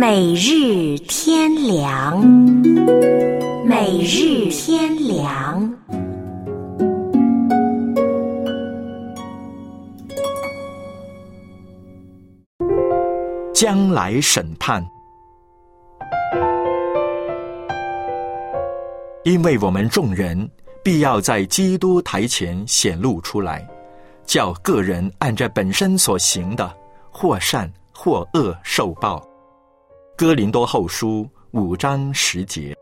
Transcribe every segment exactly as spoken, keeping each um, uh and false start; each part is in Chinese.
每日天良，每日天良。 将来审判。因为我们众人必要在基督台前显露出来，叫个人按着本身所行的，或善或恶受报。哥林多后书五章十节。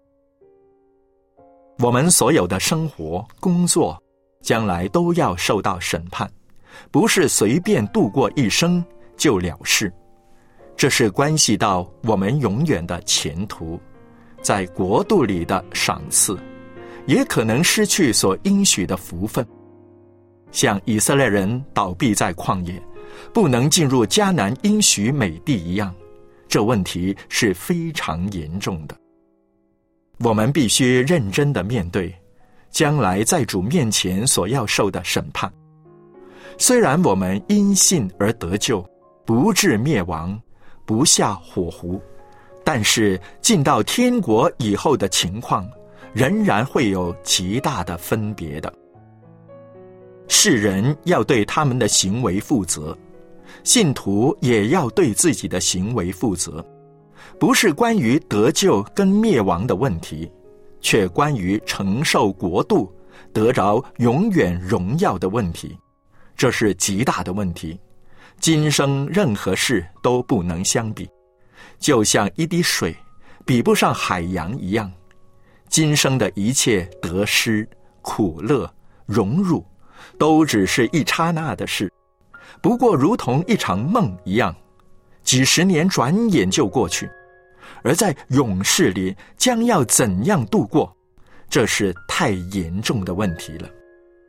我们所有的生活、工作，将来都要受到审判，不是随便度过一生就了事。这是关系到我们永远的前途，在国度里的赏赐，也可能失去所应许的福分。像以色列人倒闭在旷野，不能进入迦南应许美地一样，这问题是非常严重的。我们必须认真地面对将来在主面前所要受的审判。虽然我们因信而得救，不致灭亡，不下火湖，但是进到天国以后的情况仍然会有极大的分别的。世人要对他们的行为负责，信徒也要对自己的行为负责，不是关于得救跟灭亡的问题，却关于承受国度、得着永远荣耀的问题。这是极大的问题，今生任何事都不能相比，就像一滴水比不上海洋一样。今生的一切得失、苦乐、荣辱，都只是一刹那的事，不过如同一场梦一样，几十年转眼就过去。而在永世里将要怎样度过，这是太严重的问题了。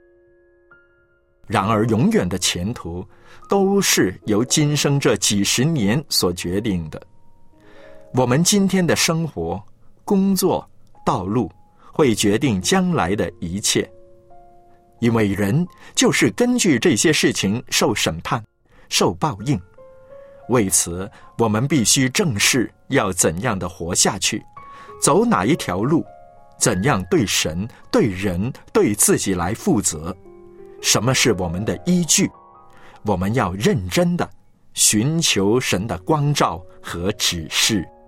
然而永远的前途都是由今生这几十年所决定的。我们今天的生活、工作、道路会决定将来的一切，因为人就是根据这些事情受审判、受报应。为此，我们必须正视要怎样的活下去，走哪一条路，怎样对神、对人、对自己来负责。什么是我们的依据？我们要认真的寻求神的光照和指示。